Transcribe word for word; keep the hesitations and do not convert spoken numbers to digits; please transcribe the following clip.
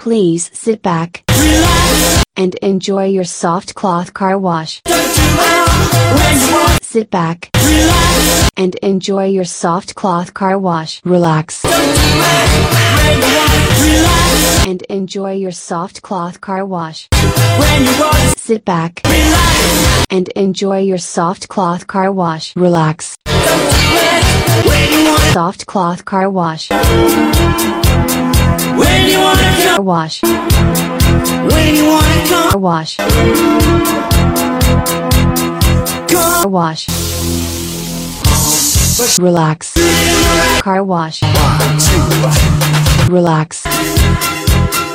Please sit back, relax, and enjoy your soft cloth car wash. don't do it when you want. Sit back, Relax, and enjoy your soft cloth car wash. Relax, don't do it when you want. Relax, and enjoy your soft cloth car wash. when you want. Sit back, Relax, and enjoy your soft cloth car wash. Relax, don't do it when you want. soft cloth car wash. When you want to Car come, wash, when you want to car come, wash, come. car wash. Relax, car wash. Relax,